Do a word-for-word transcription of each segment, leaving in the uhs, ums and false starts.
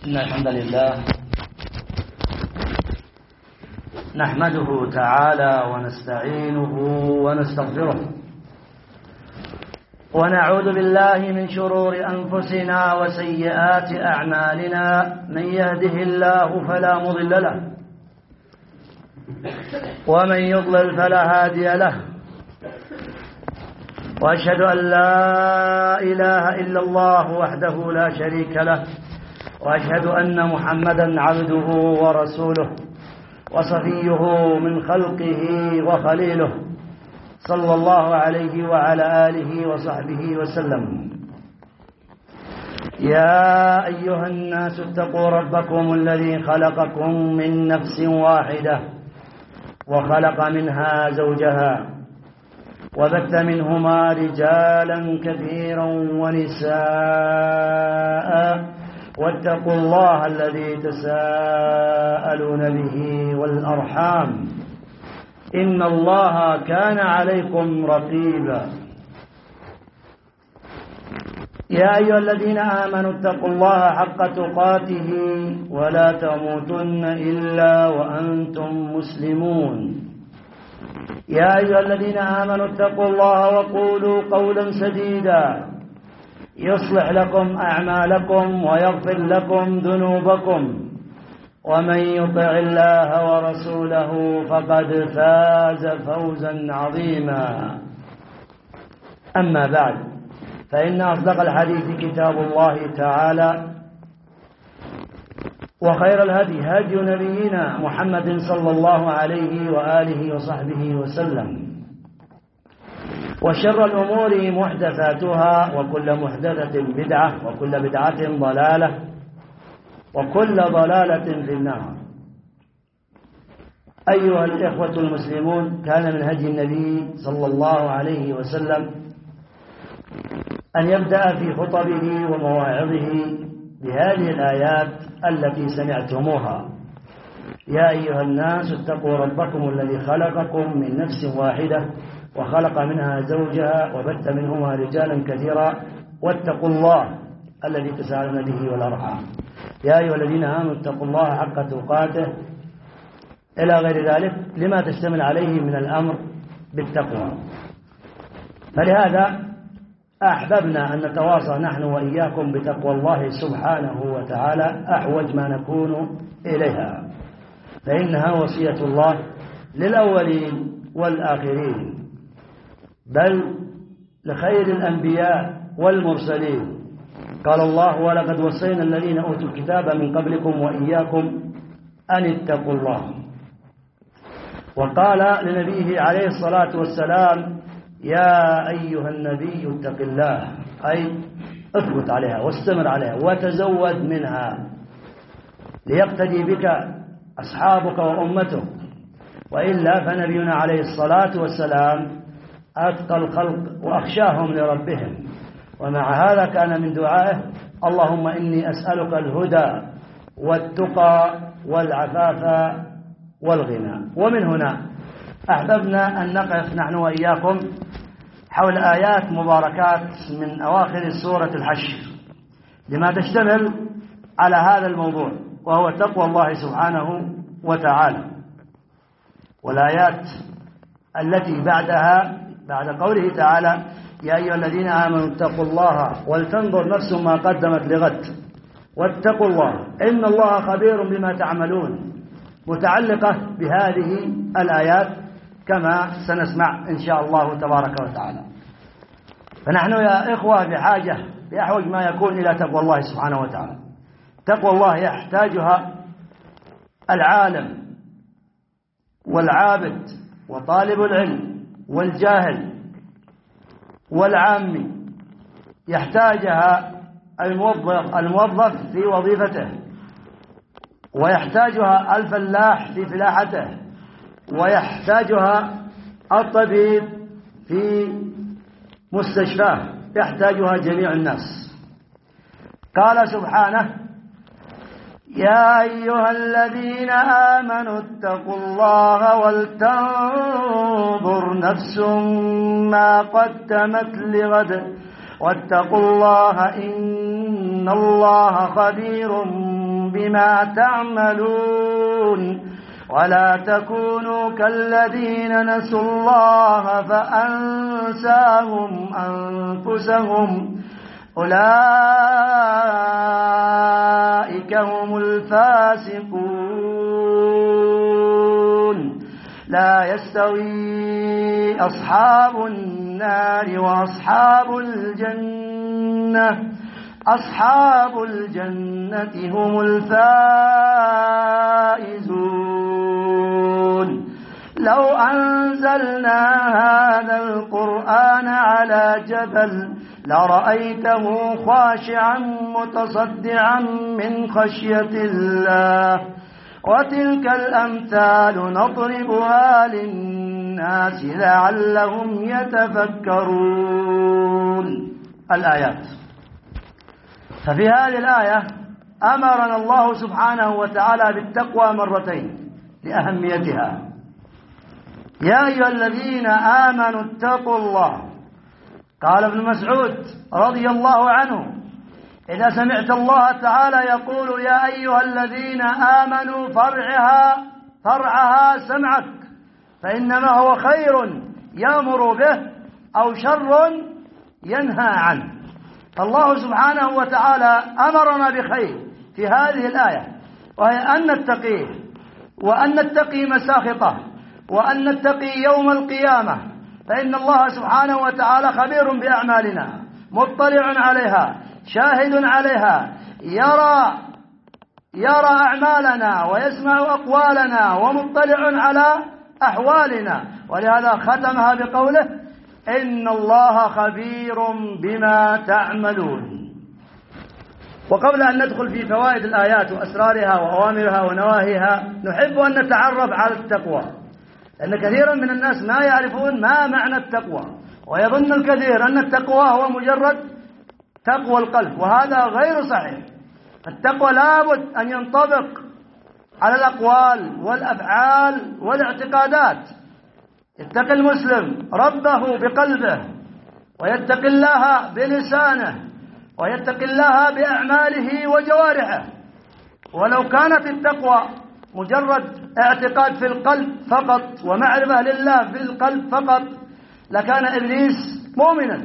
إن الحمد لله نحمده تعالى ونستعينه ونستغفره ونعوذ بالله من شرور أنفسنا وسيئات أعمالنا. من يهده الله فلا مضل له ومن يضلل فلا هادي له، وأشهد أن لا إله إلا الله وحده لا شريك له، وأشهد أن محمدا عبده ورسوله وصفيه من خلقه وخليله، صلى الله عليه وعلى آله وصحبه وسلم. يا أيها الناس اتقوا ربكم الذي خلقكم من نفس واحدة وخلق منها زوجها وبث منهما رجالا كثيرا ونساء، واتقوا الله الذي تساءلون به والأرحام إن الله كان عليكم رقيبا. يا أيها الذين آمنوا اتقوا الله حق تقاته ولا تموتن إلا وأنتم مسلمون. يا أيها الذين آمنوا اتقوا الله وقولوا قولا سديدا يصلح لكم أعمالكم ويغفر لكم ذنوبكم، ومن يطع الله ورسوله فقد فاز فوزا عظيما. أما بعد، فإن أصدق الحديث كتاب الله تعالى، وخير الهدي هدي نبينا محمد صلى الله عليه وآله وصحبه وسلم، وشر الأمور محدثاتها، وكل محدثة بدعة، وكل بدعة ضلالة، وكل ضلالة في النار. أيها الإخوة المسلمون، كان من هدي النبي صلى الله عليه وسلم أن يبدأ في خطبه ومواعظه بهذه الآيات التي سمعتموها: يا أيها الناس اتقوا ربكم الذي خلقكم من نفس واحدة وخلق منها زوجها وبث منهما رجالا كثيرا واتقوا الله الذي تساءلون به والأرحام يا أيها الذين آمنوا اتقوا الله حق تقاته إلى غير ذلك، لما تشتمل عليه من الأمر بالتقوى. فلهذا أحببنا أن نتواصى نحن وإياكم بتقوى الله سبحانه وتعالى أحوج ما نكون إليها، فإنها وصية الله للأولين والآخرين، بل لخير الأنبياء والمرسلين. قال الله: ولقد وصينا الذين أوتوا الكتاب من قبلكم وإياكم أن اتقوا الله. وقال لنبيه عليه الصلاة والسلام: يا أيها النبي اتق الله، أي اثبت عليها واستمر عليها وتزود منها ليقتدي بك أصحابك وأمتك، وإلا فنبينا عليه الصلاة والسلام أتقى الخلق وأخشاهم لربهم، ومع هذا كان من دعائه: اللهم إني أسألك الهدى والتقى والعفاف والغنى. ومن هنا أحببنا أن نقف نحن وإياكم حول آيات مباركات من أواخر سورة الحشر، لما تشتمل على هذا الموضوع، وهو تقوى الله سبحانه وتعالى. والآيات التي بعدها، بعد قوله تعالى: يا أيها الذين آمنوا اتقوا الله ولتنظر نفس ما قدمت لغد واتقوا الله إن الله خبير بما تعملون، متعلقة بهذه الآيات كما سنسمع إن شاء الله تبارك وتعالى. فنحن يا إخوة بحاجة بأحوج ما يكون إلى تقوى الله سبحانه وتعالى. تقوى الله يحتاجها العالم والعابد وطالب العلم والجاهل والعامي، يحتاجها الموظف الموظف في وظيفته، ويحتاجها الفلاح في فلاحته، ويحتاجها الطبيب في مستشفاه، يحتاجها جميع الناس. قال سبحانه: يا أيها الذين آمنوا اتقوا الله ولتنظر نفس ما قدمت لغد واتقوا الله إن الله خبير بما تعملون ولا تكونوا كالذين نسوا الله فأنساهم أنفسهم أولئك هم الفاسقون لا يستوي أصحاب النار وأصحاب الجنة أصحاب الجنة هم الفائزون لو أنزلنا هذا القرآن على جبل لرأيته خاشعا متصدعا من خشية الله وتلك الأمثال نضربها للناس لعلهم يتفكرون. الآيات. ففي هذه الآية أمرنا الله سبحانه وتعالى بالتقوى مرتين لأهميتها. يا أيها الذين آمنوا اتقوا الله. قال ابن مسعود رضي الله عنه إذا سمعت الله تعالى يقول يا أيها الذين آمنوا فارعها فارعها سمعك فإنما هو خير يأمر به أو شر ينهى عنه. الله سبحانه وتعالى أمرنا بخير في هذه الآية، وهي أن نتقيه وأن نتقي مساخطه وأن نتقي يوم القيامة، فإن الله سبحانه وتعالى خبير بأعمالنا مطلع عليها شاهد عليها، يرى يرى أعمالنا ويسمع أقوالنا ومطلع على أحوالنا، ولهذا ختمها بقوله إن الله خبير بما تعملون. وقبل أن ندخل في فوائد الآيات وأسرارها وأوامرها ونواهيها نحب أن نتعرف على التقوى، لأن كثيرا من الناس ما يعرفون ما معنى التقوى، ويظن الكثير أن التقوى هو مجرد تقوى القلب، وهذا غير صحيح. التقوى لابد أن ينطبق على الأقوال والأفعال والاعتقادات. يتقي المسلم ربه بقلبه ويتقي الله بلسانه ويتقي الله بأعماله وجوارحه. ولو كانت التقوى مجرد اعتقاد في القلب فقط ومعرفة لله في القلب فقط لكان إبليس مؤمنا،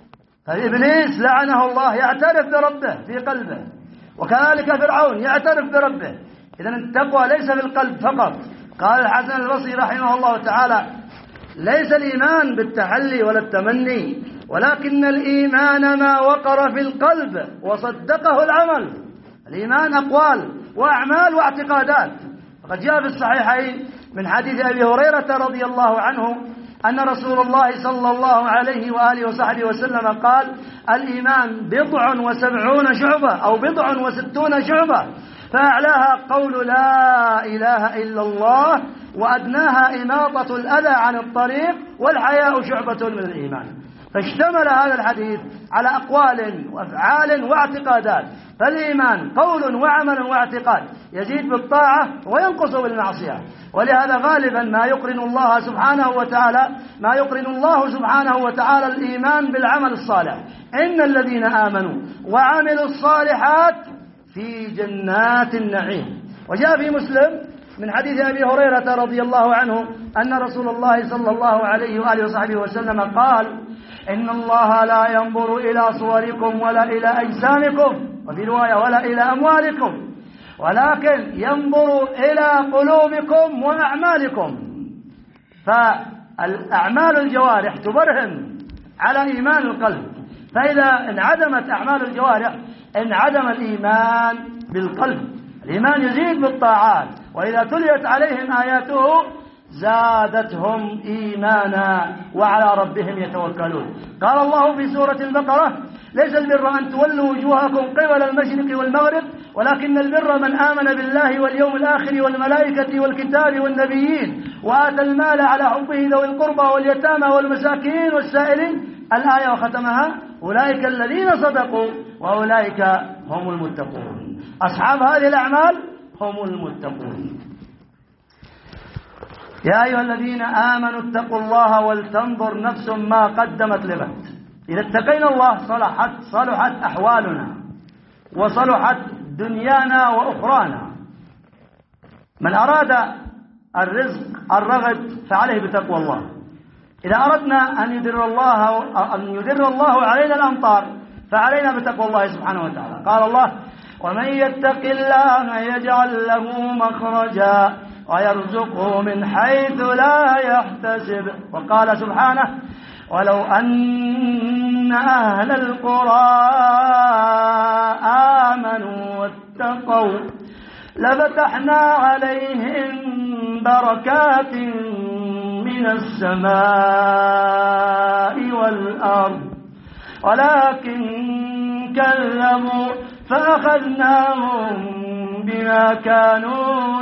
فإبليس لعنه الله يعترف بربه في قلبه، وكذلك فرعون يعترف بربه. إذن التقوى ليس في القلب فقط. قال الحسن البصري رحمه الله تعالى ليس الإيمان بالتحلي ولا التمني، ولكن الإيمان ما وقر في القلب وصدقه العمل. الإيمان أقوال وأعمال واعتقادات. فقد جاء في الصحيحين من حديث أبي هريرة رضي الله عنه أن رسول الله صلى الله عليه وآله وصحبه وسلم قال الإيمان بضع وسبعون شعبة أو بضع وستون شعبة، فأعلاها قول لا إله إلا الله، وأدناها إماطة الأذى عن الطريق، والحياء شعبة من الإيمان. فاشتمل هذا الحديث على أقوال وأفعال واعتقادات. فالإيمان قول وعمل واعتقاد، يزيد بالطاعة وينقص بالمعصية. ولهذا غالبا ما يقرن الله سبحانه وتعالى ما يقرن الله سبحانه وتعالى الإيمان بالعمل الصالح. إن الذين آمنوا وعملوا الصالحات في جنات النعيم. وجاء في مسلم من حديث أبي هريرة رضي الله عنه أن رسول الله صلى الله عليه وآله وصحبه وسلم قال إن الله لا ينظر إلى صوركم ولا إلى أجسامكم، وفي رواية ولا إلى أموالكم، ولكن ينظر إلى قلوبكم وأعمالكم. فالأعمال الجوارح تبرهن على إيمان القلب، فإذا انعدمت أعمال الجوارح انعدم الإيمان بالقلب. الإيمان يزيد بالطاعات، وإذا تليت عليهم آياته زادتهم إيمانا وعلى ربهم يتوكلون. قال الله في سورة البقرة ليس البر أن تولوا وجوهكم قبل المشرق والمغرب ولكن البر من آمن بالله واليوم الآخر والملائكة والكتاب والنبيين وآتى المال على حبه ذوي القربى واليتامى والمساكين والسائلين الآية وختمها أولئك الذين صدقوا وأولئك هم المتقون. أصحاب هذه الأعمال هم المتقون. يا أيها الذين آمنوا اتقوا الله ولتنظر نفس ما قدمت لغد. إذا اتقينا الله صلحت صلحت أحوالنا وصلحت دنيانا وأخرانا. من أراد الرزق الرغد فعليه بتقوى الله. إذا أردنا أن يدر الله أن يدر الله علينا الأمطار فعلينا بتقوى الله سبحانه وتعالى. قال الله: ومن يتق الله يجعل له مخرجا ويرزقه من حيث لا يحتسب. وقال سبحانه: ولو أن أهل القرى آمنوا واتقوا لفتحنا عليهم بركات من السماء والأرض ولكن كذبوا فأخذناهم بما كانوا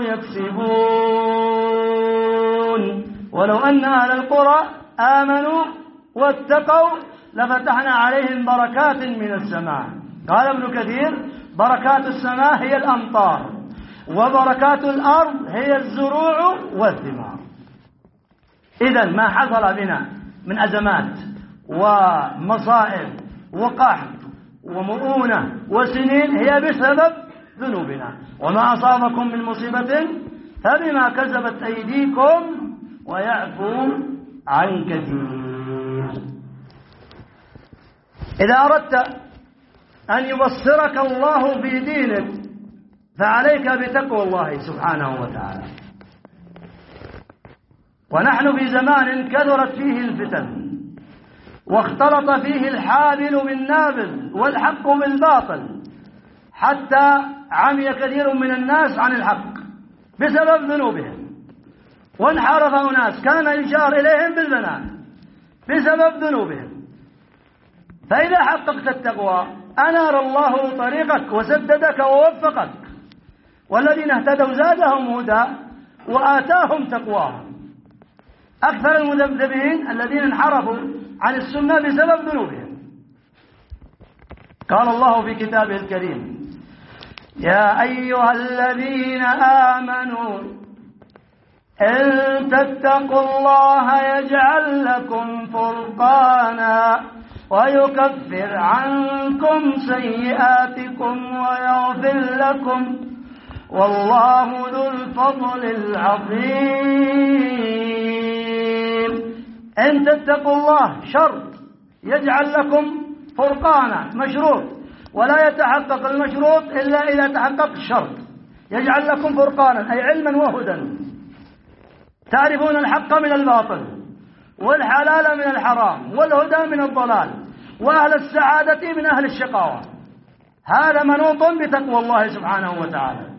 يكسبون. ولو أن أهل القرى آمنوا واتقوا لفتحنا عليهم بركات من السماء. قال ابن كثير: بركات السماء هي الأمطار، وبركات الأرض هي الزروع والثمار. إذن ما حصل بنا من أزمات ومصائب وقحط ومؤونة وسنين هي بسبب ذنوبنا. وما أصابكم من مصيبة فبما كسبت أيديكم ويعفو عن كثير. إذا أردت أن يبصرك الله في دينك فعليك بتقوى الله سبحانه وتعالى. ونحن في زمان كثرت فيه الفتن واختلط فيه الحابل بالنابل والحق بالباطل، حتى عمي كثير من الناس عن الحق بسبب ذنوبهم، وانحرف أناس كان يشار إليهم بالبنان بسبب ذنوبهم. فإذا حققت التقوى أنار الله طريقك وسددك ووفقك، والذين اهتدوا زادهم هدى وآتاهم تقواهم. أكثر المذبذبين الذين انحرفوا عن السنة بسبب ذنوبهم. قال الله في كتابه الكريم: يا أيها الذين آمنوا إن تتقوا الله يجعل لكم فرقانا ويكفر عنكم سيئاتكم ويغفر لكم والله ذو الفضل العظيم. إن تتقوا الله شرط، يجعل لكم فرقانا مشروط، ولا يتحقق المشروط إلا إذا تحقق الشرط. يجعل لكم فرقانا أي علما وهدى، تعرفون الحق من الباطل والحلال من الحرام والهدى من الضلال وأهل السعادة من أهل الشقاوة. هذا منوط بتقوى الله سبحانه وتعالى.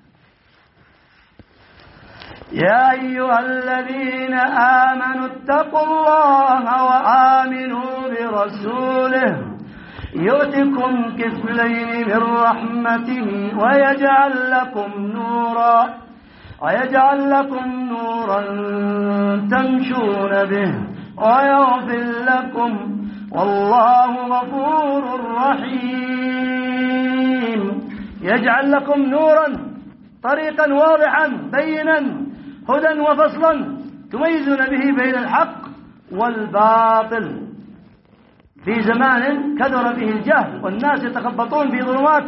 يا أيها الذين آمنوا اتقوا الله وآمنوا برسوله يؤتكم كفلين من رحمته ويجعل لكم نورا ويجعل لكم نورا تمشون به ويغفر لكم والله غفور رحيم. يجعل لكم نورا، طريقا واضحا بينا، هدى وفصلا تميزون به بين الحق والباطل. في زمان كثر فيه الجهل والناس يتخبطون في ظلمات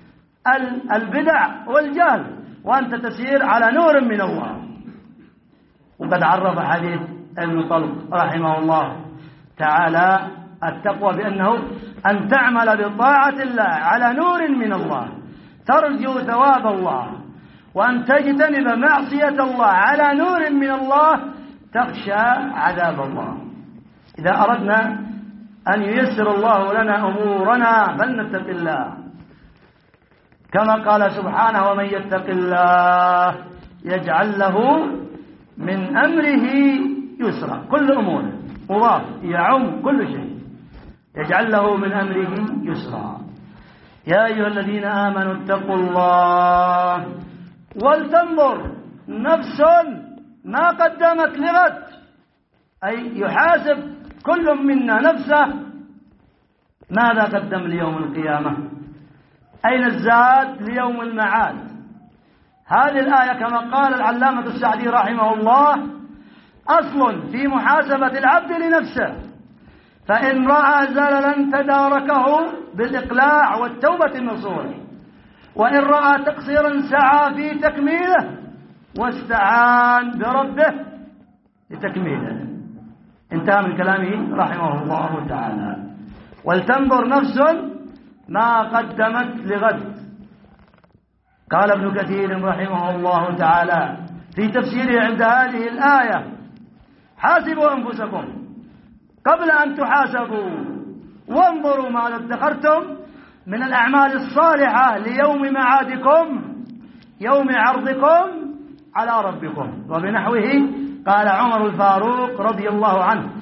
البدع والجهل، وأنت تسير على نور من الله. وقد عرف حديث ابن طلق رحمه الله تعالى التقوى بأنه أن تعمل بطاعة الله على نور من الله ترجو ثواب الله، وأن تجتنب معصية الله على نور من الله تخشى عذاب الله. إذا أردنا أن ييسر الله لنا أمورنا فلنتق الله، كما قال سبحانه: ومن يتق الله يجعل له من أمره يسرا. كل أمور مضاف يعم كل شيء، يجعل له من أمره يسرا. يا أيها الذين آمنوا اتقوا الله ولتنظر نفس ما قدمت لغد، أي يحاسب كل منا نفسه ماذا قدم ليوم القيامة، أين الزاد ليوم المعاد. هذه الآية كما قال العلامة السعدي رحمه الله أصل في محاسبة العبد لنفسه، فإن رأى زللا تداركه بالإقلاع والتوبة النصوح، وإن رأى تقصيرا سعى في تكميله واستعان بربه لتكميله. انتهى من كلامه رحمه الله تعالى. ولتنظر نفس ما قدمت لغد. قال ابن كثير رحمه الله تعالى في تفسيره عند هذه الآية: حاسبوا أنفسكم قبل أن تحاسبوا وانظروا ماذا ادخرتم من الأعمال الصالحة ليوم معادكم، يوم عرضكم على ربكم. وبنحوه قال عمر الفاروق رضي الله عنه: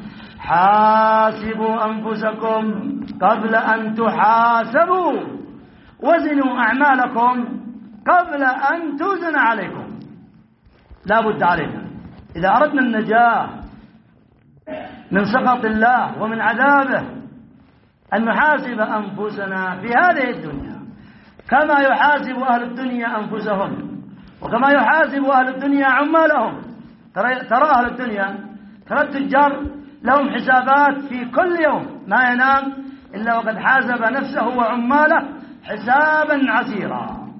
حاسبوا أنفسكم قبل أن تحاسبوا وزنوا أعمالكم قبل أن توزن عليكم. لا بد علينا إذا أردنا النجاة من سخط الله ومن عذابه أن نحاسب أنفسنا في هذه الدنيا كما يحاسب أهل الدنيا أنفسهم، وكما يحاسب أهل الدنيا عمالهم. ترى أهل الدنيا، ترى التجار لهم حسابات في كل يوم، ما ينام إلا وقد حاسب نفسه وعماله حسابا عسيرا.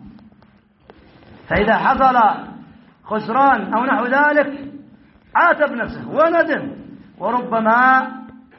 فإذا حصل خسران أو نحو ذلك عاتب نفسه وندم، وربما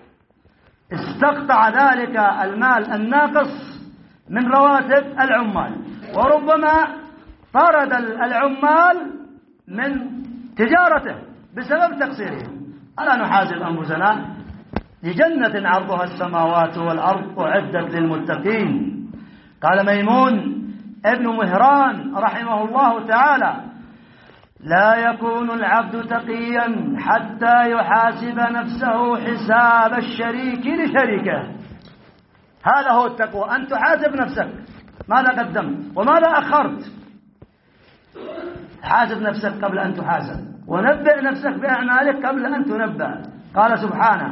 استقطع ذلك المال الناقص من رواتب العمال، وربما طرد العمال من تجارته بسبب تقصيرهم. ألا نحاسب أنفسنا لجنة عرضها السماوات والأرض أعدت للمتقين. قال ميمون ابن مهران رحمه الله تعالى: لا يكون العبد تقيا حتى يحاسب نفسه حساب الشريك لشريكه. هذا هو التقوى، أن تحاسب نفسك ماذا قدمت وماذا أخرت. حاسب نفسك قبل أن تحاسب، ونبئ نفسك بأعمالك قبل أن تنبأ. قال سبحانه: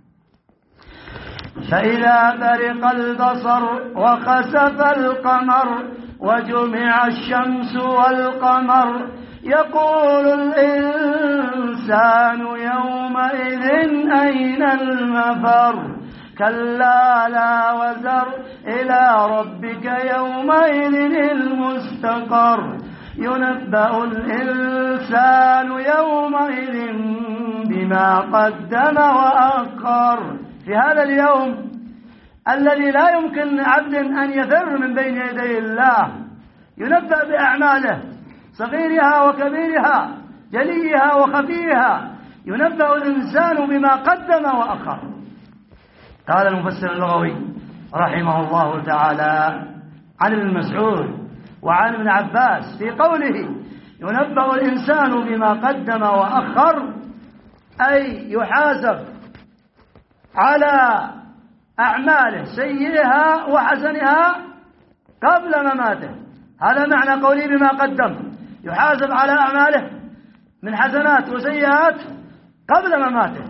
فإذا برق البصر وخسف القمر وجمع الشمس والقمر يقول الإنسان يومئذ أين المفر كلا لا وزر إلى ربك يومئذ المستقر ينبأ الإنسان يومئذ بما قدم وأخر. في هذا اليوم الذي لا يمكن عبد أن يفر من بين يدي الله ينبأ بأعماله صغيرها وكبيرها جليها وخفيها، ينبأ الإنسان بما قدم وأخر. قال المفسر اللغوي رحمه الله تعالى عن ابن مسعود وعن ابن عباس في قوله ينبأ الإنسان بما قدم وأخر، أي يحاسب على أعماله سيئها وحسنها قبل مماته. هذا معنى قوله بما قدم، يحاسب على أعماله من حسنات وسيئات قبل مماته.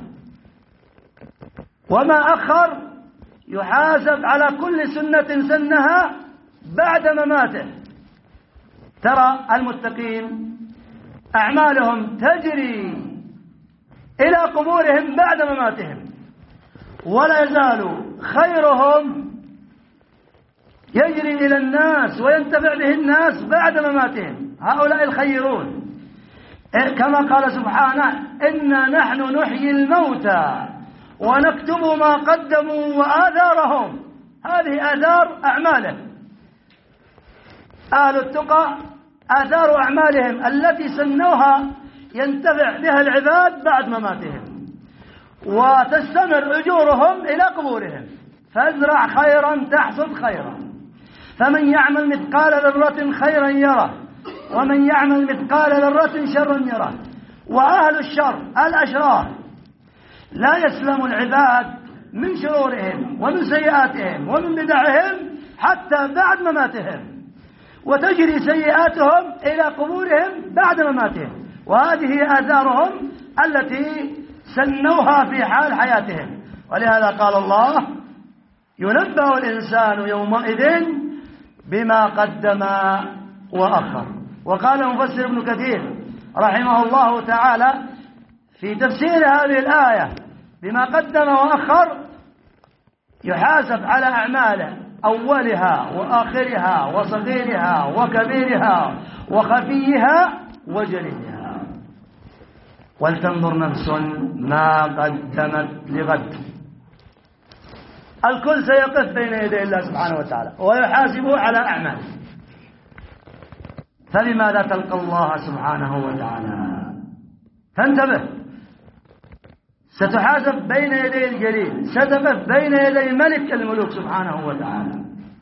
وما أخر يحاسب على كل سنة سنها بعد مماته. ترى المتقين أعمالهم تجري إلى قبورهم بعد مماتهم، ولا يزال خيرهم يجري إلى الناس وينتفع به الناس بعد مماتهم. هؤلاء الخيرون كما قال سبحانه: إنا نحن نحيي الموتى ونكتب ما قدموا وآثارهم. هذه آثار أعمالهم. أهل التقى آثار أعمالهم التي سنوها ينتفع بها العباد بعد مماتهم، وتستمر أجورهم إلى قبورهم. فازرع خيرا تحصد خيرا، فمن يعمل مثقال ذرة خيرا يره ومن يعمل مثقال ذرة شرا يره. وأهل الشر الأشرار لا يسلم العباد من شرورهم ومن سيئاتهم ومن بدعهم حتى بعد مماتهم، وتجري سيئاتهم إلى قبورهم بعد مماتهم. وهذه آثارهم التي سنوها في حال حياتهم. ولهذا قال الله: ينبأ الإنسان يومئذ بما قدم وأخر. وقال المفسر ابن كثير رحمه الله تعالى في تفسير هذه الآية: بما قدم وأخر يحاسب على أعماله أولها وآخرها وصغيرها وكبيرها وخفيها وجليها. ولتنظر نفس ما قدمت لغد. الكل سيقف بين يدي الله سبحانه وتعالى ويحاسبه على أعماله، فلماذا تلقى الله سبحانه وتعالى؟ فانتبه، ستحاسب بين يدي الجليل، ستقف بين يدي ملك الملوك سبحانه وتعالى.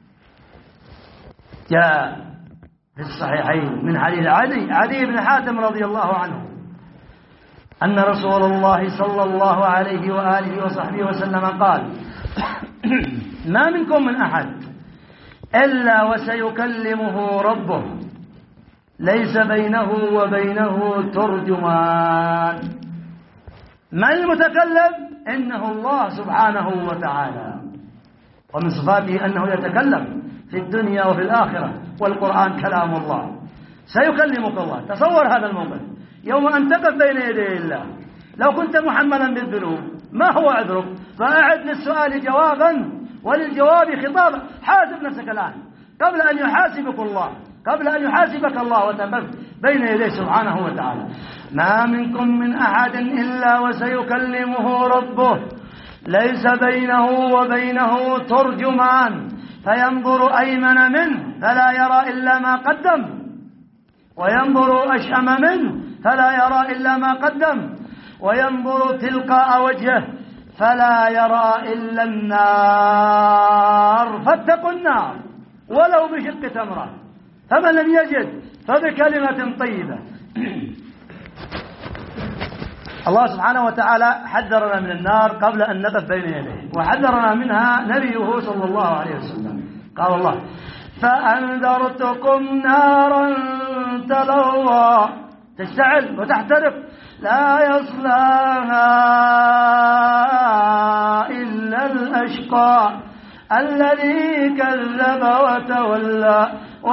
جاء في الصحيحين من حديث عدي عدي بن حاتم رضي الله عنه أن رسول الله صلى الله عليه وآله وصحبه وسلم قال: ما منكم من أحد إلا وسيكلمه ربه ليس بينه وبينه ترجمان. من المتكلم؟ إنه الله سبحانه وتعالى، ومن صفاته أنه يتكلم في الدنيا وفي الآخرة، والقرآن كلام الله. سيكلمك الله. تصور هذا الموقف يوم أن تقف بين يدي الله. لو كنت محملا بالذنوب ما هو عذرك؟ فأعد للسؤال جوابا وللجواب خطابا. حاسب نفسك الآن قبل أن يحاسبك الله، قبل أن يحاسبك الله وتقف بين يديه سبحانه وتعالى. ما منكم من أحد إلا وسيكلمه ربه ليس بينه وبينه ترجمان، فينظر أيمن منه فلا يرى إلا ما قدم، وينظر أشأم منه فلا يرى إلا ما قدم، وينظر تلقاء وجهه فلا يرى إلا النار. فاتقوا النار ولو بشق تمرة، فمن لم يجد فبكلمة طيبة. الله سبحانه وتعالى حذرنا من النار قبل أن نقف بين يديه، وحذرنا منها نبيه صلى الله عليه وسلم. قال الله: فأنذرتكم نارا تلظى، تشتعل وتحترق، لا يصلاها إلا الأشقى الذي كذب وتولى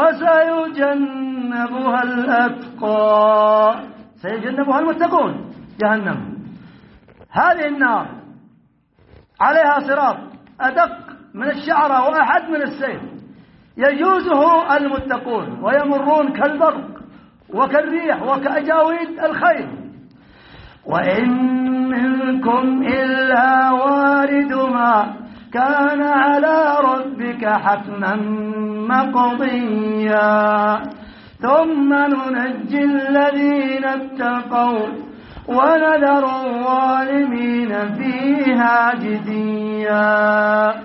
وسيجنبها الأتقى. سيجنبها المتقون جهنم. هذه النار عليها صراط أدق من الشعرة وأحد من السيف، يجوزه المتقون ويمرون كالبرق وكالريح وكأجاويد الخيل. وإن منكم إلا واردها كان على ربك حتما مقضيا ثم ننجي الذين اتقوا ونذر الظالمين فيها جثيا.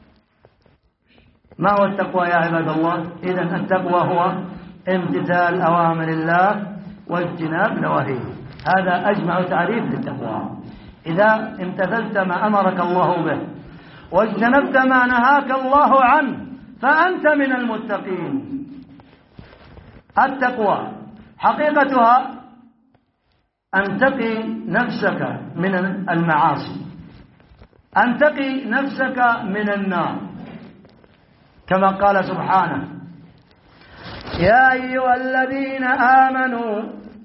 ما هو التقوى يا عباد الله؟ إذن التقوى هو امتثال أوامر الله واجتناب نواهيه. هذا أجمع تعريف للتقوى. إذا امتثلت ما أمرك الله به واجتنبت ما نهاك الله عنه فأنت من المتقين. التقوى حقيقتها أن تقي نفسك من المعاصي، أن تقي نفسك من النار، كما قال سبحانه: يا أيها الذين آمنوا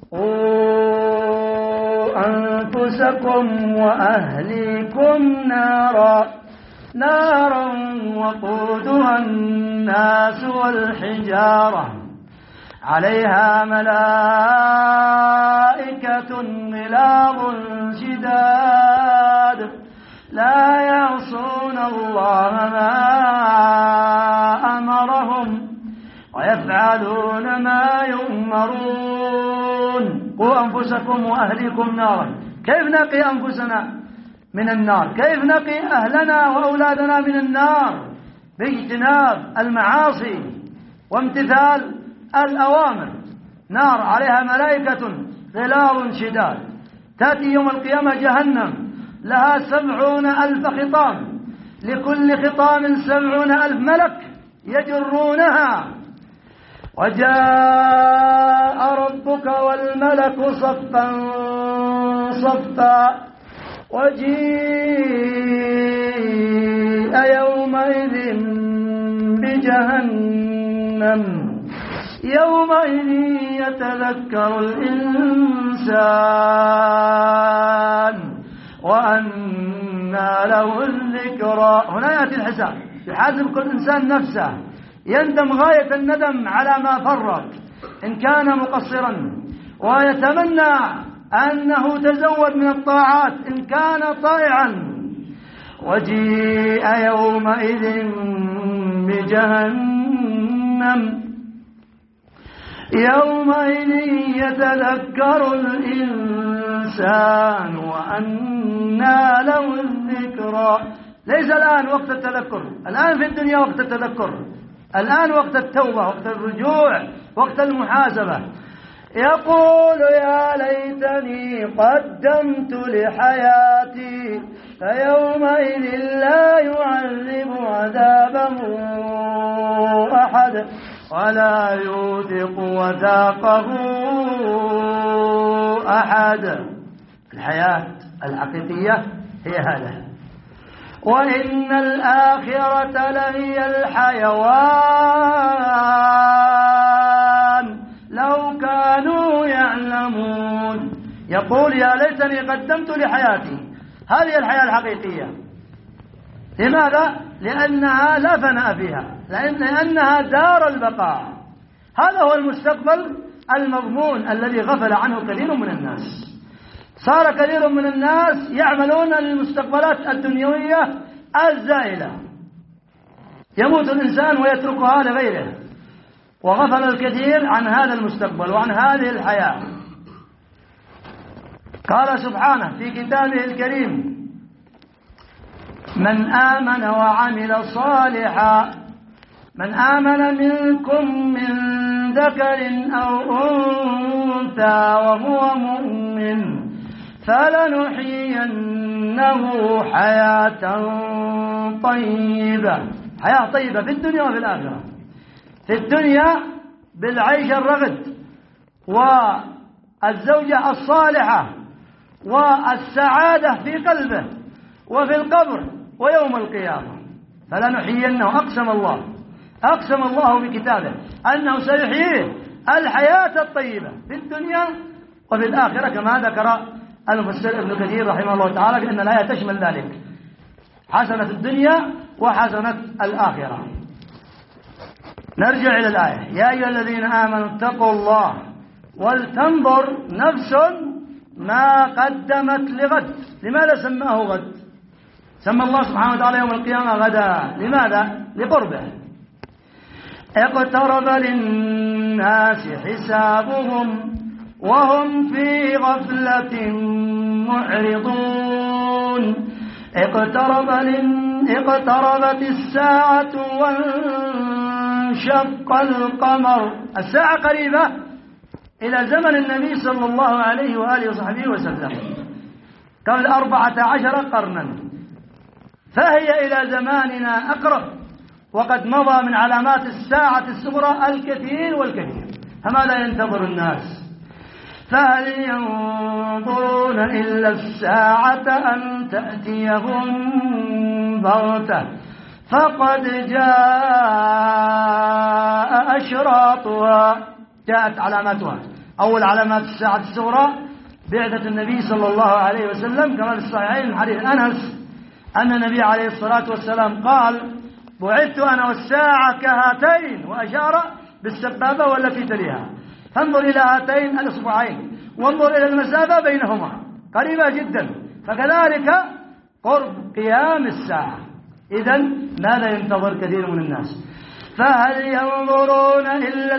قوا أنفسكم وأهليكم نارا نارا وقودها الناس والحجارة عليها ملائكة غلاظ شداد لا يعصون الله ما أمرهم ويفعلون ما يؤمرون. قوا أنفسكم وأهليكم نارا. كيف نقي أنفسنا من النار؟ كيف نقي أهلنا وأولادنا من النار؟ باجتناب المعاصي وامتثال الأوامر. نار عليها ملائكة غلاظ شداد. تأتي يوم القيامة جهنم لها سبعون ألف خطام، لكل خطام سبعون ألف ملك يجرونها. وجاء ربك والملك صفا صفا وجيء يومئذ بجهنم يومئذ يتذكر الإنسان وأنى له الذكرى. هنا يأتي الحساب. يحاسب كل إنسان نفسه، يندم غاية الندم على ما فرط إن كان مقصرا، ويتمنى أنه تزود من الطاعات إن كان طائعا. وجيء يومئذ بجهنم يومئذ يتذكر الإنسان وأنى له الذكرى. ليس الآن وقت التذكر، الآن في الدنيا وقت التذكر، الآن وقت التوبة، وقت الرجوع، وقت المحاسبة. يقول يا ليتني قدمت لحياتي فيومئذ لا يعذب عذابه أحد ولا يوثق وثاقه أحد. الحياة الحقيقية هي هذا. وإن الآخرة لهي الحيوان لو كانوا يعلمون. يقول يا ليتني قدمت لحياتي. هذه الحياة الحقيقية. لماذا؟ لأنها لا فناء فيها، لأنها دار البقاء. هذا هو المستقبل المضمون الذي غفل عنه كثير من الناس. صار كثير من الناس يعملون للمستقبلات الدنيوية الزائلة، يموت الإنسان ويتركها لغيره، وغفل الكثير عن هذا المستقبل وعن هذه الحياة. قال سبحانه في كتابه الكريم: من آمن وعمل صالحا من آمن منكم من ذكر أو أنثى وهو مؤمن فلنحيينه حياة طيبة. حياة طيبة في الدنيا وفي الآخرة. في الدنيا بالعيش الرغد والزوجة الصالحة والسعادة في قلبه، وفي القبر ويوم القيامة. فلنحيينه، أقسم الله أقسم الله بكتابه أنه سيحييه الحياة الطيبة في الدنيا وفي الآخرة، كما ذكر المفسر ابن كثير رحمه الله تعالى بأن الآية تشمل ذلك، حسنة الدنيا وحسنة الآخرة. نرجع إلى الآية: يا أيها الذين آمنوا اتقوا الله ولتنظر نفس ما قدمت لغد. لماذا سماه غد؟ سمى الله سبحانه وتعالى يوم القيامة غدا. لماذا؟ لقربه. اقترب للناس حسابهم وهم في غفلة معرضون. اقترب اقتربت الساعة وانشق القمر. الساعة قريبة إلى زمن النبي صلى الله عليه وآله وصحبه وسلم قبل أربعة عشر قرنا، فهي إلى زماننا أقرب، وقد مضى من علامات الساعة الصغرى الكثير والكثير. فماذا ينتظر الناس؟ فهل ينظرون إلا الساعة أن تأتيهم بغتة فقد جاء أشراطها. جاءت علاماتها. أول علامات الساعة الصغرى بعثة النبي صلى الله عليه وسلم، كما في الصحيحين من حديث أنس أن النبي عليه الصلاة والسلام قال: بعثت أنا والساعة كهاتين، وأشار بالسبابة والتي تليها. فانظر إلى هاتين الإصبعين وانظر إلى المسافة بينهما قريبة جدا، فكذلك قرب قيام الساعة. إذن ماذا ينتظر كثير من الناس؟ فهل ينظرون إلا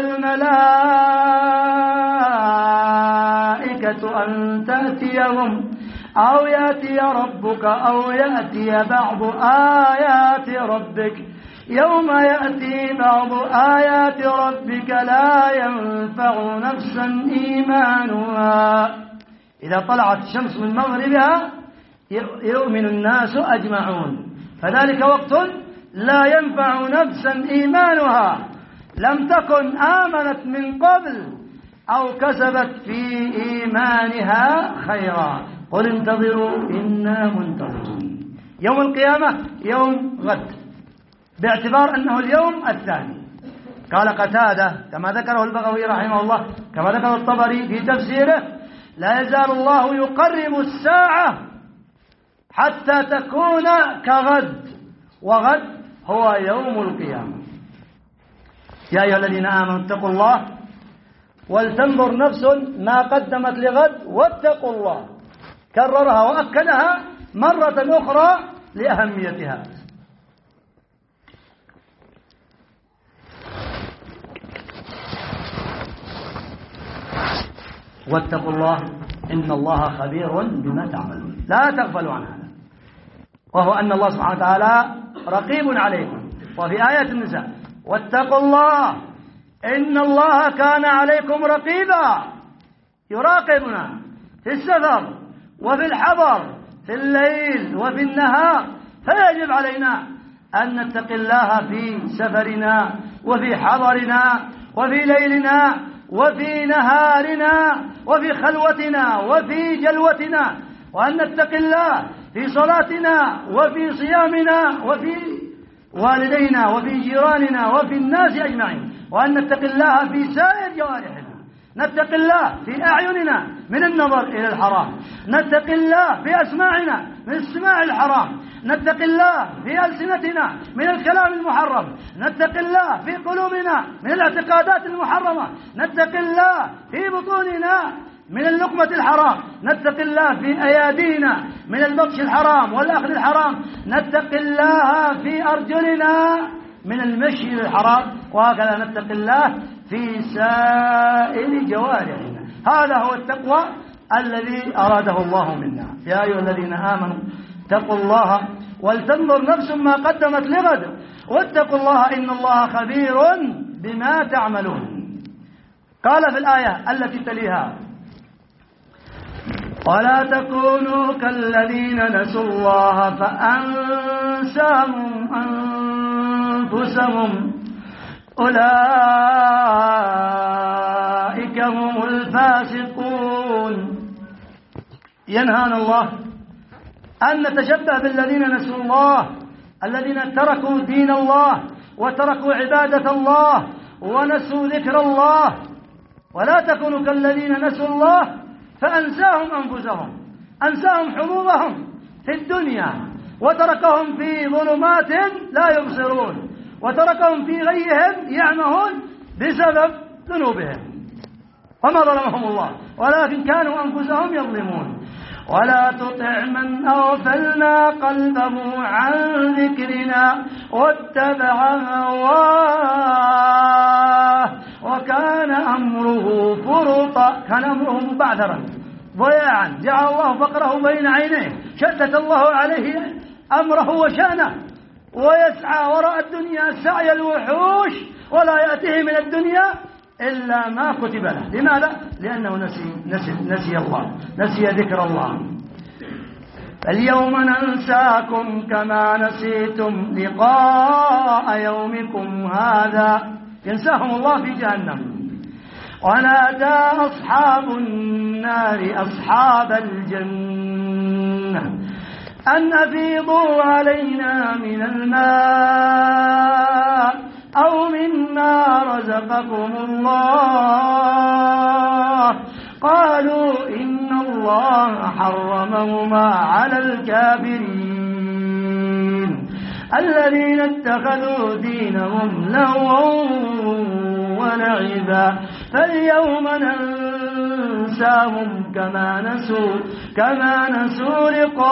الملائكة أن تأتيهم أو يأتي ربك أو يأتي بعض آيات ربك. يوم يأتي بعض آيات ربك لا ينفع نفسا إيمانها إذا طلعت الشمس من مغربها يؤمن الناس أجمعون. فذلك وقت لا ينفع نفسا إيمانها لم تكن آمنت من قبل أو كسبت في إيمانها خيرا. قل انتظروا إنا منتظرون. يوم القيامة يوم غد، باعتبار أنه اليوم الثاني. قال قتادة كما ذكره البغوي رحمه الله، كما ذكره الطبري في تفسيره: لا يزال الله يقرب الساعة حتى تكون كغد. وغد هو يوم القيامة. يا أيها الذين آمنوا اتقوا الله ولتنظر نفس ما قدمت لغد واتقوا الله، كررها وأكدها مرة أخرى لأهميتها. واتقوا الله إن الله خبير بما تعملون، لا تغفلوا عن هذا، وهو أن الله سبحانه وتعالى رقيب عليكم. وفي آية النساء واتقوا الله إن الله كان عليكم رقيبا، يراقبنا في السفر وفي الحضر، في الليل وفي النهار، فيجب علينا أن نتقي الله في سفرنا وفي حضرنا وفي ليلنا وفي نهارنا وفي خلوتنا وفي جلوتنا، وأن نتقي الله في صلاتنا وفي صيامنا وفي والدينا وفي جيراننا وفي الناس أجمعين، وأن نتقي الله في سائر جوارحنا، نتقي الله في أعيننا من النظر إلى الحرام، نتقي الله في أسماعنا من استماع الحرام، نتقي الله في ألسنتنا من الكلام المحرم، نتقي الله في قلوبنا من الاعتقادات المحرمة، نتقي الله في بطوننا من اللقمة الحرام، نتقي الله في أيادينا من البطش الحرام والأخذ الحرام، نتقي الله في أرجلنا من المشي للحرام، وهكذا نتقي الله في سائر جوارحنا. هذا هو التقوى الذي أراده الله منا. يا أيها الذين آمنوا اتقوا الله ولتنظر نفس ما قدمت لغد واتقوا الله إن الله خبير بما تعملون. قال في الآية التي تليها ولا تكونوا كالذين نسوا الله فأنساهم أنفسهم أولئك هم الفاسقون. ينهانا الله أن نتشبه بالذين نسوا الله، الذين تركوا دين الله وتركوا عبادة الله ونسوا ذكر الله. ولا تكونوا كالذين نسوا الله فأنساهم أنفسهم، أنساهم حظوظهم في الدنيا وتركهم في ظلمات لا يبصرون، وتركهم في غيهم يعمهون بسبب ذنوبهم، وما ظلمهم الله ولكن كانوا أنفسهم يظلمون. ولا تطع من أغفلنا قلبه عن ذكرنا واتبع هواه وكان أمره فرطا. كان أمره مبعثرا ضياعا، جعل الله فقره بين عينيه، شدد الله عليه أمره وشأنه، ويسعى وراء الدنيا سعي الوحوش ولا يأتيه من الدنيا إلا ما كتب له. لماذا؟ لأنه نسي, نسي, نسي الله، نسي ذكر الله. اليوم ننساكم كما نسيتم لقاء يومكم هذا. ينساهم الله في جهنم. ونادى أصحاب النار أصحاب الجنة أن أفيضوا علينا من الماء أو مما رزقكم الله قالوا إن الله حرمهما على الكافرين الذين اتخذوا دينهم لهوا ولعبا فاليوم ننساهم كما نسوا كما نسوا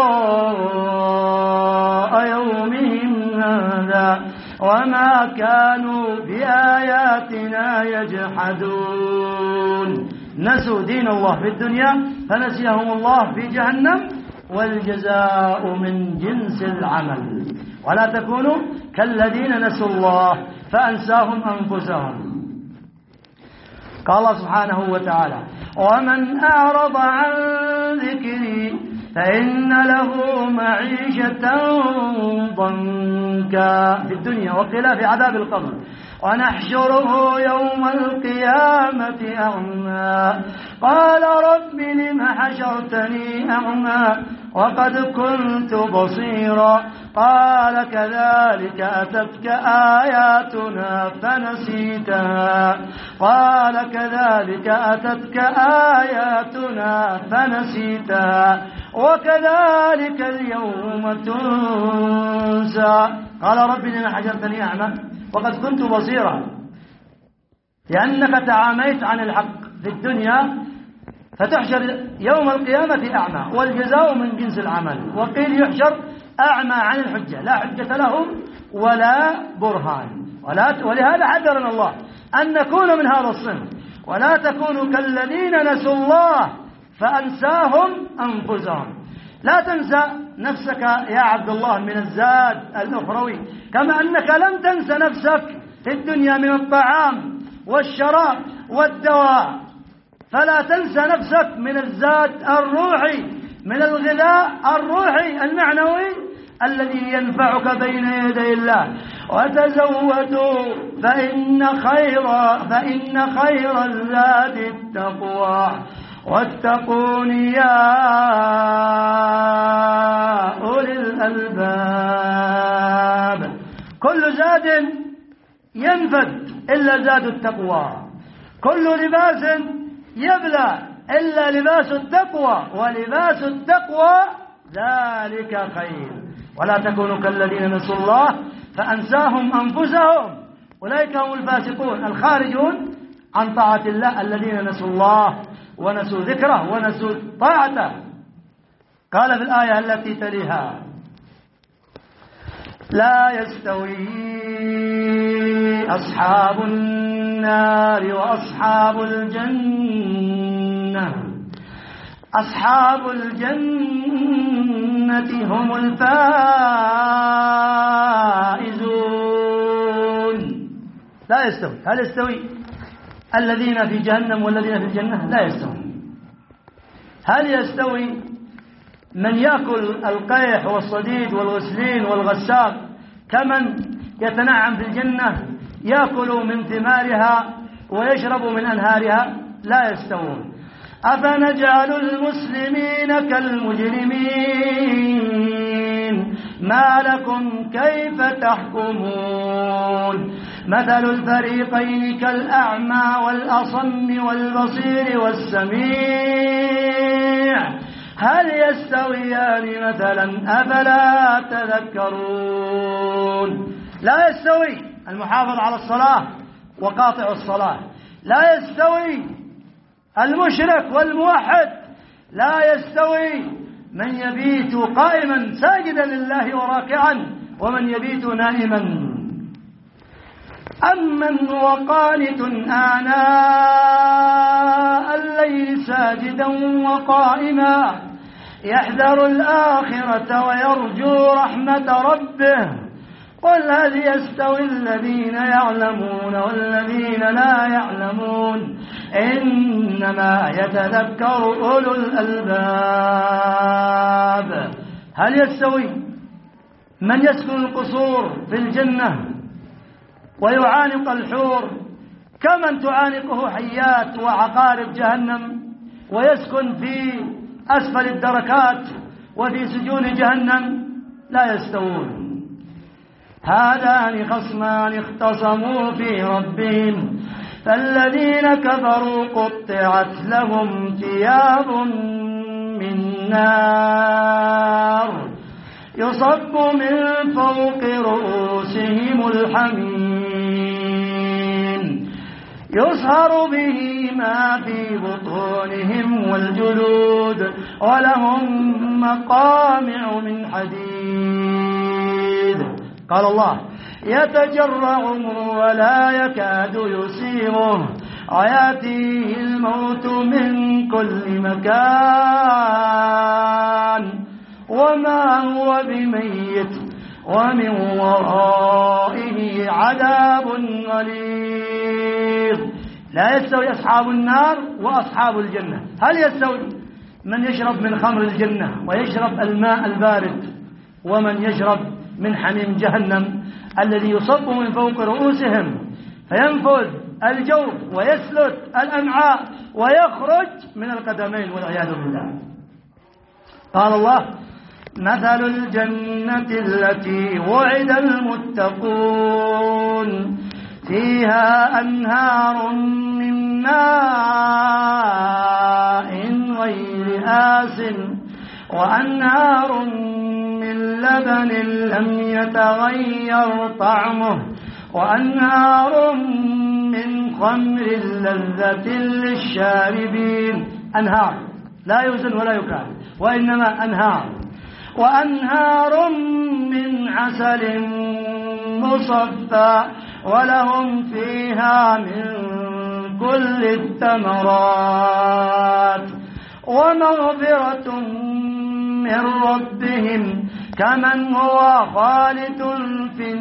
لقاء يومهم هذا وما كانوا بآياتنا يجحدون. نسوا دين الله في الدنيا فنسيهم الله في جهنم، والجزاء من جنس العمل. ولا تكونوا كالذين نسوا الله فأنساهم أنفسهم. قال الله سبحانه وتعالى ومن أعرض عن ذكري فإن له معيشة ضنكا في الدنيا وقيل في عذاب القبر ونحشره يوم القيامة أعمى قال رب لم حشرتني أعمى وقد كنت بصيرا قال كذلك أتتك آياتنا فنسيتها قال كذلك أتتك آياتنا فنسيتها وكذلك اليوم تنسى. قال رب لما حجرتني أعمى وقد كنت بصيرا، لأنك تعاميت عن الحق في الدنيا فتحشر يوم القيامة أعمى، والجزاء من جنس العمل. وقيل يحشر أعمى عن الحجة، لا حجة له ولا برهان. ولهذا حذرنا الله أن نكون من هذا الصنف، ولا تكونوا كالذين نسوا الله فأنساهم أنفسهم. لا تنسى نفسك يا عبد الله من الزاد الأخروي، كما أنك لم تنسى نفسك في الدنيا من الطعام والشراب والدواء، فلا تنسى نفسك من الزاد الروحي، من الغذاء الروحي المعنوي الذي ينفعك بين يدي الله. وتزودوا فإن خير فإن خير الزاد التقوى واتقون يا أولي الألباب. كل زاد ينفد إلا زاد التقوى، كل لباس يبلى إلا لباس التقوى، ولباس التقوى ذلك خير. ولا تكونوا كالذين نسوا الله فأنساهم أنفسهم، أولئك هم الفاسقون الخارجون عن طاعة الله، الذين نسوا الله ونسوا ذكره ونسوا طاعته. قال في الآية التي تليها: لا يستوي أصحاب النار وأصحاب الجنة أصحاب الجنة هم الفائزون. لا يستوي. هل يستوي الذين في جهنم والذين في الجنة؟ لا يستوي. هل يستوي من يأكل القيح والصديد والغسلين والغساق كمن يتنعم في الجنة يأكل من ثمارها ويشرب من أنهارها؟ لا يستوون. أفنجعل المسلمين كالمجرمين ما لكم كيف تحكمون مثل الفريقين كالأعمى والأصم والبصير والسميع هل يستويان مثلا أفلا تذكرون. لا يستوي المحافظ على الصلاة وقاطع الصلاة، لا يستوي المشرك والموحد، لا يستوي من يبيت قائما ساجدا لله وراكعا ومن يبيت نائما. أمن هو قانت آناء الليل ساجدا وقائما يحذر الآخرة ويرجو رحمة ربه قل هل يستوي الذين يعلمون والذين لا يعلمون إنما يتذكر أولو الألباب. هل يستوي من يسكن القصور في الجنة ويعانق الحور كمن تعانقه حيات وعقارب جهنم ويسكن في أسفل الدركات وفي سجون جهنم؟ لا يستوون. هذان خصمان اختصموا في ربهم فالذين كفروا قطعت لهم ثياب من نار يصب من فوق رؤوسهم الحميم يصهر به ما في بطونهم والجلود ولهم مقامع من حديد. قال الله يتجرعه ولا يكاد يسيغه ويأتيه الموت من كل مكان وما هو بميت ومن ورائه عذاب غليظ. لا يستوي أصحاب النار وأصحاب الجنة. هل يستوي من يشرب من خمر الجنة ويشرب الماء البارد ومن يشرب من حميم جهنم الذي يصب من فوق رؤوسهم فينفذ الجوف ويسلت الأمعاء ويخرج من القدمين والعياذ بالله. قال الله مثل الجنة التي وعد المتقون فيها أنهار من ماء غير آسن وأنهار من لبن لم يتغير طعمه وأنهار من خمر لذة للشاربين. أنهار لا يوزن ولا يكال، وإنما أنهار. وأنهار من عسل مصفى ولهم فيها من كل الثمرات ومغفرة من ربهم كمن هو خالد في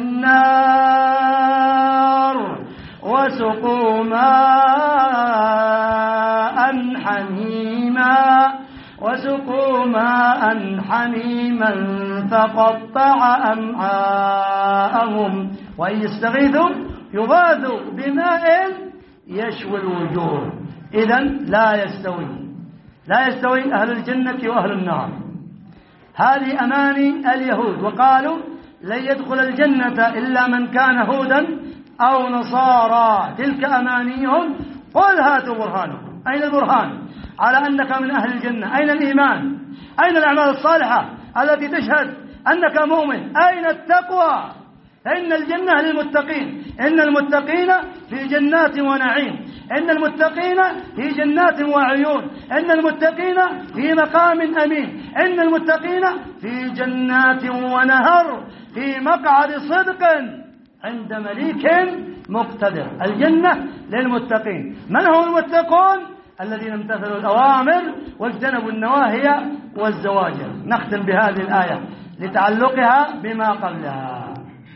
النار وسقوا ماء حميما وسقوا ماء حميما فقطع أمعاءهم وإن يستغيثوا يغاثوا بماء يشوي الوجوه. إذن لا يستوي لا يستوي أهل الجنة وأهل النار. هذه أماني اليهود، وقالوا لن يدخل الجنة إلا من كان هودا أو نصارى. تلك أمانيهم. قل هاتوا برهانكم. أين البرهان على أنك من أهل الجنة؟ أين الإيمان؟ أين الأعمال الصالحة التي تشهد أنك مؤمن؟ أين التقوى؟ إن الجنة للمتقين. إن المتقين في جنات ونعيم. إن المتقين في جنات وعيون. إن المتقين في مقام أمين. إن المتقين في جنات ونهر في مقعد صدق عند مليك مقتدر. الجنة للمتقين. من هم المتقون؟ الذين امتثلوا الأوامر واجتنبوا النواهي والزواجر. نختم بهذه الآية لتعلقها بما قبلها.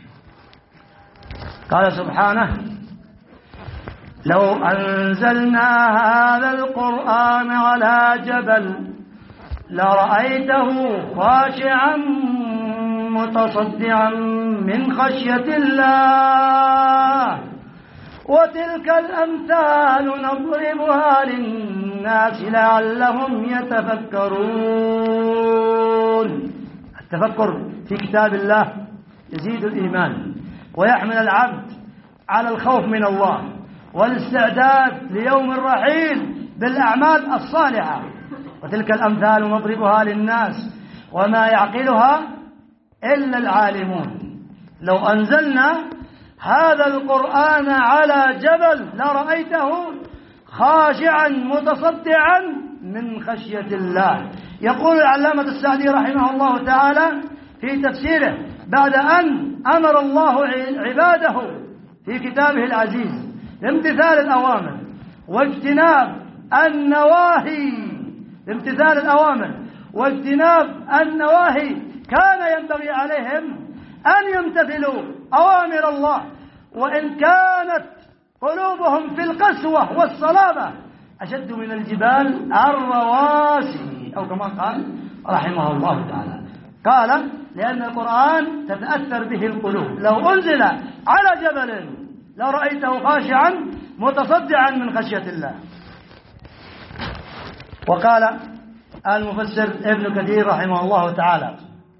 قال سبحانه: لو أنزلنا هذا القرآن على جبل لرأيته خاشعا متصدعا من خشية الله وتلك الأمثال نضربها للناس لعلهم يتفكرون. التفكر في كتاب الله يزيد الإيمان ويحمل العبد على الخوف من الله والاستعداد ليوم الرحيل بالأعمال الصالحة. وتلك الأمثال نضربها للناس وما يعقلها إلا العالمون. لو أنزلنا هذا القرآن على جبل لرأيته خاشعا متصدعا من خشية الله. يقول العلامة السعدي رحمه الله تعالى في تفسيره بعد أن أمر الله عباده في كتابه العزيز لامتثال الأوامر واجتناب النواهي لامتثال الأوامر واجتناب النواهي، كان ينبغي عليهم أن يمتثلوا أوامر الله وإن كانت قلوبهم في القسوة والصلابة أشد من الجبال الرواسي، أو كما قال رحمه الله تعالى. قال لأن القرآن تتأثر به القلوب. لو أنزل على جبل لرأيته خاشعا متصدعا من خشية الله. وقال المفسر ابن كثير رحمه الله تعالى،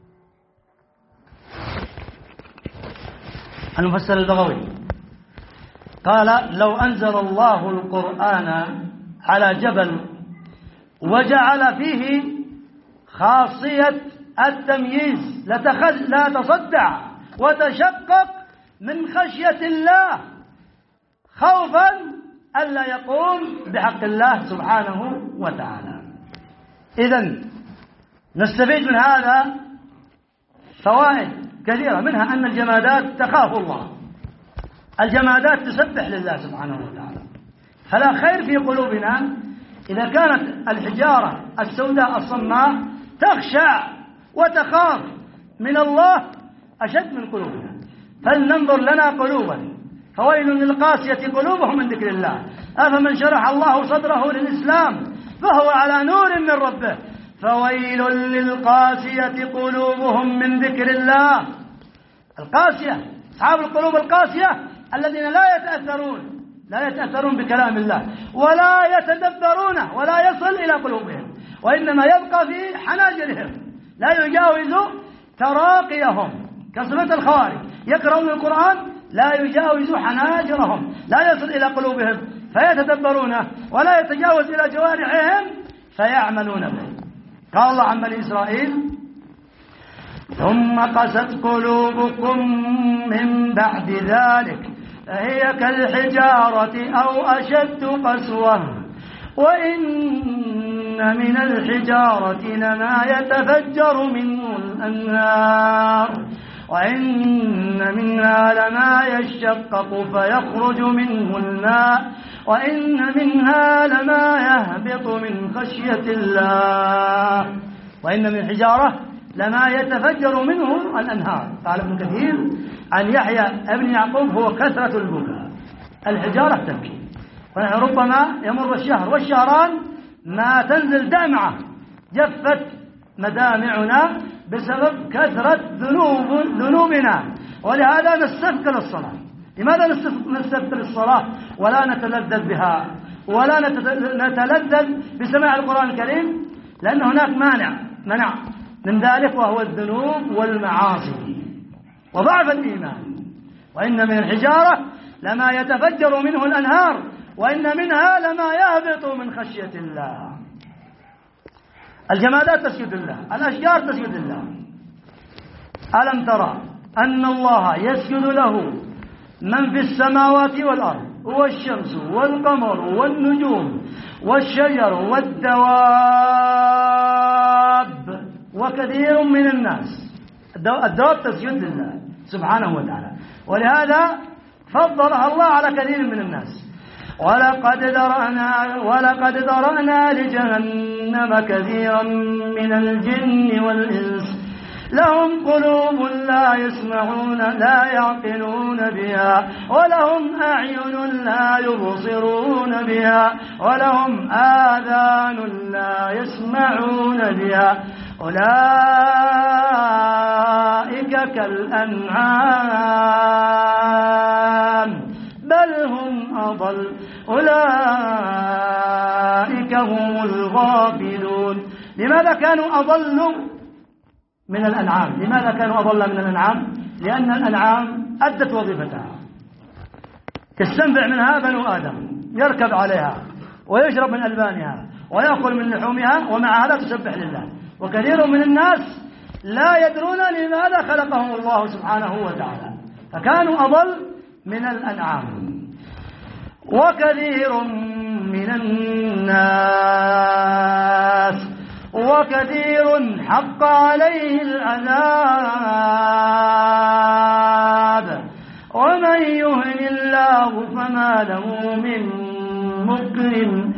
المفسر البغوي، قال: لو أنزل الله القرآن على جبل وجعل فيه خاصية التمييز لا تصدع وتشقق من خشية الله خوفا ألا يقوم بحق الله سبحانه وتعالى. إذن نستفيد من هذا فوائد كثيرة، منها أن الجمادات تخاف الله. الجمادات تسبح لله سبحانه وتعالى. فلا خير في قلوبنا إذا كانت الحجارة السوداء الصماء تخشع وتخاف من الله أشد من قلوبنا. فلننظر لنا قلوبا. فويل للقاسية قلوبهم من ذكر الله أفمن شرح الله صدره للإسلام فهو على نور من ربه فويل للقاسية قلوبهم من ذكر الله. القاسية أصحاب القلوب القاسية الذين لا يتأثرون لا يتأثرون بكلام الله ولا يتدبرونه ولا يصل إلى قلوبهم، وإنما يبقى في حناجرهم لا يجاوز تراقيهم كصفة الخوارج، يقرؤون القرآن لا يجاوز حناجرهم، لا يصل إلى قلوبهم فيتدبرونه، ولا يتجاوز إلى جوارحهم فيعملون به. قال الله عن بني إسرائيل: ثم قست قلوبكم من بعد ذلك فهي كالحجارة أو أشد قسوة وإن من الحجارة لما يتفجر منه الأنهار وإن منها لما يشقق فيخرج منه الماء وإن منها لما يهبط من خشية الله وإن من الحجارة لما يتفجر منه الأنهار. قال ابن كثير عن يحيى ابن يعقوب: هو كثرة البكاء. الحجارة تبكي، ونحن ربما يمر الشهر والشهران ما تنزل دمعة، جفت مدامعنا بسبب كثرة ذنوب ذنوبنا، ولهذا نستثقل الصلاة. لماذا نستثقل الصلاة ولا نتلذذ بها ولا نتلذذ بسماع القرآن الكريم؟ لأن هناك مانع منع من ذلك، وهو الذنوب والمعاصي وضعف الإيمان. وإن من الحجارة لما يتفجر منه الأنهار وإن منها لما يهبط من خشية الله. الجمادات تسجد لله، الأشجار تسجد لله. ألم ترى أن الله يسجد له من في السماوات والأرض والشمس والقمر والنجوم والشجر والدواب وكثير من الناس. الدواب تسجد لله سبحانه وتعالى، ولهذا فضلها الله على كثير من الناس. ولقد ذرأنا ولقد ذرأنا لجهنم كثيرا من الجن والإنس لهم قلوب لا يسمعون لا يعقلون بها ولهم أعين لا يبصرون بها ولهم آذان لا يسمعون بها أولئك كالأنعام بل هم أضل أولئك هم الغافلون. لماذا كانوا أضلوا من الأنعام؟ لماذا كانوا أضل من الأنعام؟ لأن الأنعام أدت وظيفتها، تستنفع منها بنو آدم، يركب عليها ويشرب من ألبانها ويأكل من لحومها، ومع هذا تسبح لله. وكثير من الناس لا يدرون لماذا خلقهم الله سبحانه وتعالى، فكانوا أضل من الأنعام. وكثير من الناس وكثير حق عليه العذاب ومن يهن الله فما له من مكرم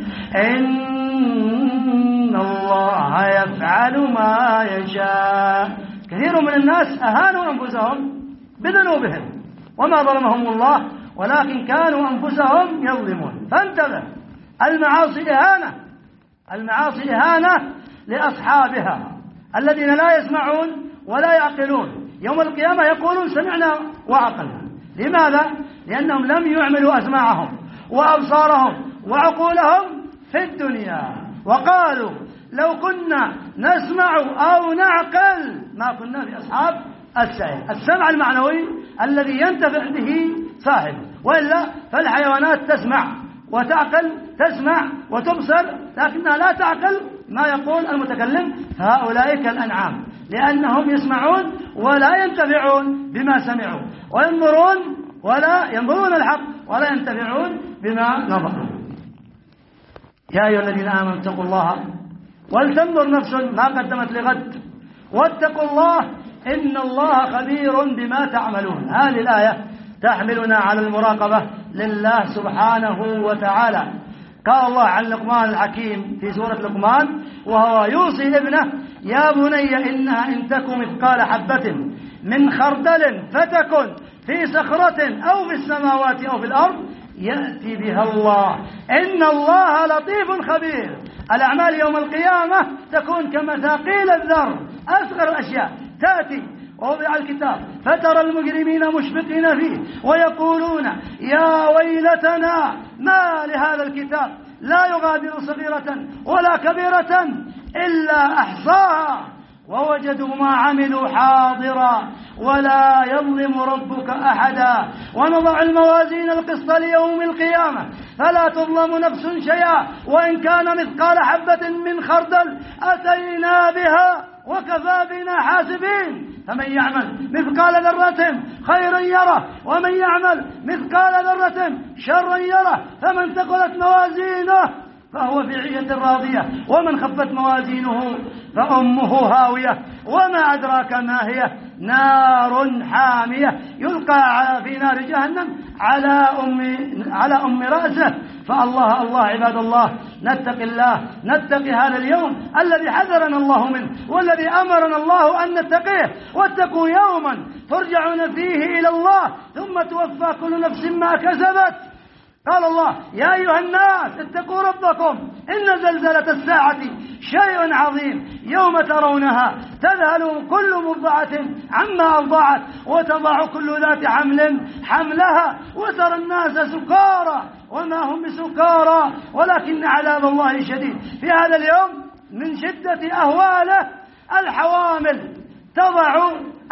إن الله يفعل ما يشاء. كثير من الناس أهانوا أنفسهم بذنوبهم وما ظلمهم الله، ولكن كانوا أنفسهم يظلمون. فانتبه، المعاصي إهانة، المعاصي إهانة لأصحابها الذين لا يسمعون ولا يعقلون. يوم القيامة يقولون سمعنا وعقلنا. لماذا؟ لأنهم لم يعملوا أسماعهم وأبصارهم وعقولهم في الدنيا، وقالوا لو كنا نسمع أو نعقل ما كنا بأصحاب السعير. السمع المعنوي الذي ينتفع به صاحبه، وإلا فالحيوانات تسمع وتعقل، تسمع وتبصر لكنها لا تعقل ما يقول المتكلم. هؤلاء كالأنعام لأنهم يسمعون ولا ينتفعون بما سمعوا، وينظرون ولا ينظرون الحق ولا ينتفعون بما نظروا. يا أيها الذين آمنوا اتقوا الله ولتنظر نفس ما قدمت لغد واتقوا الله إن الله خبير بما تعملون. هذه الآية تحملنا على المراقبة لله سبحانه وتعالى. قال الله عن لقمان الحكيم في سورة لقمان وهو يوصي ابنه: يا بني إنها إن تك مثقال حبة من خردل فتكن في صخرة أو في السماوات أو في الأرض يأتي بها الله إن الله لطيف خبير. الأعمال يوم القيامة تكون كمثاقيل الذر، أصغر الأشياء تأتي ووضع الكتاب فترى المجرمين مشفقين فيه ويقولون يا ويلتنا ما لهذا الكتاب لا يغادر صغيرة ولا كبيرة إلا أحصاها ووجدوا ما عملوا حاضرا ولا يظلم ربك أحدا. ونضع الموازين القسط ليوم القيامة فلا تظلم نفس شيئا وإن كان مثقال حبة من خردل أتينا بها وكفى بنا حاسبين. فمن يعمل مثقال ذرة خيرا يره ومن يعمل مثقال ذرة شرا يره. فمن ثقلت موازينه فهو في عيشة راضية ومن خفت موازينه فأمه هاوية. وما أدراك ما هي؟ نار حامية يلقى في نار جهنم على أم على أم رأسه. فالله الله عباد الله نتقي الله، نتقي هذا اليوم الذي حذرنا الله منه والذي أمرنا الله أن نتقيه. واتقوا يوما ترجعون فيه إلى الله ثم توفى كل نفس ما كسبت. قال الله يا أيها الناس اتقوا ربكم إن زلزلة الساعة شيء عظيم يوم ترونها تذهل كل مرضعة عما أرضعت وتضع كل ذات حمل حملها وترى الناس سكارى وما هم بسكارى ولكن عذاب الله شديد. في هذا اليوم من شدة أهواله الحوامل تضع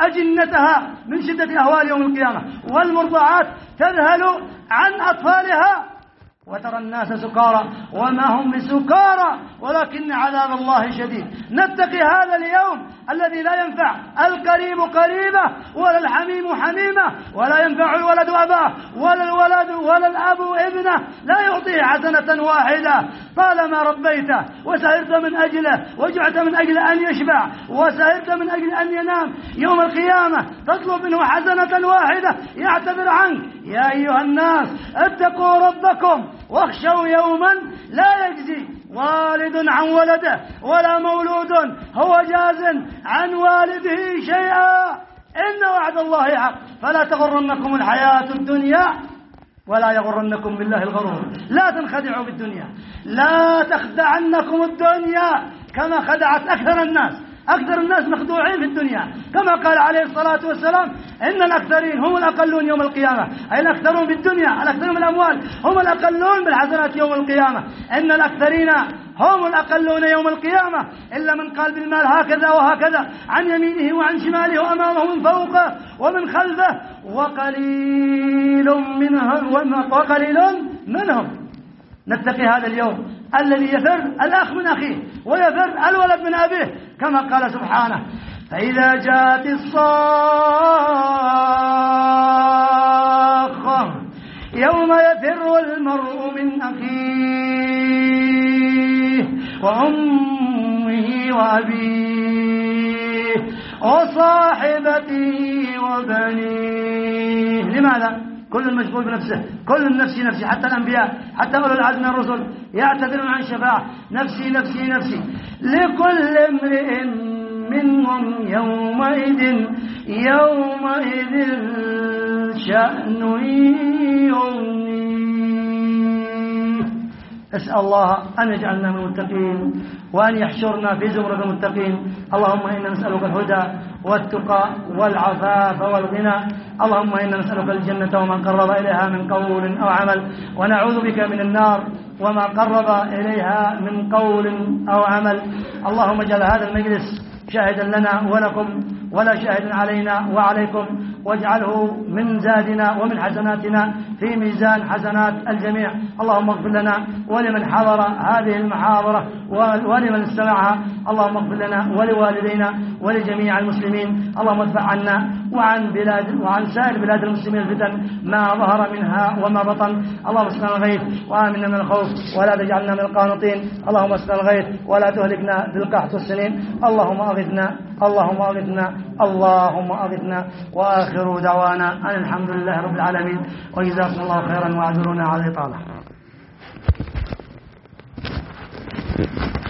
أجنتها من شدة أهوال يوم القيامة والمرضعات تذهل عن أطفالها وترى الناس سكارى وما هم بسكارى ولكن عذاب الله شديد. نتقي هذا اليوم الذي لا ينفع القريب قريبه ولا الحميم حميمه ولا ينفع الولد أباه ولا الولد ولا الأب ابنه لا يعطيه حسنة واحدة طالما ربيته وسهرت من أجله وجعت من أجل أن يشبع وسهرت من أجل أن ينام. يوم القيامة تطلب منه حسنة واحدة يعتذر عنك. يا أيها الناس اتقوا ربكم واخشوا يوما لا يجزي والد عن ولده ولا مولود هو جاز عن والده شيئا إن وعد الله حق فلا تغرنكم الحياة الدنيا ولا يغرنكم بالله الغرور. لا تنخدعوا بالدنيا، لا تخدعنكم الدنيا كما خدعت أكثر الناس. أكثر الناس مخدوعين في الدنيا كما قال عليه الصلاة والسلام إن الأكثرين هم الأقلون يوم القيامة. أي الأكثرون بالدنيا الأكثرون بالأموال هم الأقلون بالحسنات يوم القيامة. إن الأكثرين هم الأقلون يوم القيامة إلا من قال بالمال هكذا وهكذا عن يمينه وعن شماله وأمامه من فوقه ومن خلفه وقليل منهم وقليل منهم. نتقي هذا اليوم الذي يفر الأخ من أخيه ويفر الولد من أبيه كما قال سبحانه فإذا جاءت الصاخة يوم يفر المرء من أخيه وأمه وأبيه وصاحبته وبنيه. لماذا؟ كل المشغول بنفسه، كل النفسي نفسي، حتى الأنبياء حتى أولو العزم من الرسل يعتذرون عن الشفاعة نفسي نفسي نفسي. لكل امرئ منهم يومئذ يومئذ شأن يغنيه. أسأل الله أن يجعلنا من المتقين وأن يحشرنا في زمرة المتقين. اللهم إنا نسألك الهدى والتقى والعفاف والغنى. اللهم إنا نسألك الجنة وما قرب إليها من قول أو عمل ونعوذ بك من النار وما قرب إليها من قول أو عمل. اللهم اجعل هذا المجلس شاهدا لنا ولكم ولا شاهد علينا وعليكم واجعله من زادنا ومن حسناتنا في ميزان حسنات الجميع. اللهم اغفر لنا ولمن حضر هذه المحاضرة ولمن استمعها. اللهم اغفر لنا ولوالدينا ولجميع المسلمين. اللهم ادفع عنا وعن بلاد وعن سائر بلاد المسلمين الفتن ما ظهر منها وما بطن. اللهم اسقنا الغيث وآمنا من الخوف ولا تجعلنا من القانطين. اللهم اسقنا الغيث ولا تهلكنا بالقحط والسنين. اللهم أغثنا اللهم أغثنا اللهم أغثنا. وآخر دعوانا أن الحمد لله رب العالمين وجزاكم الله خيرا واعذرونا على الإطالة.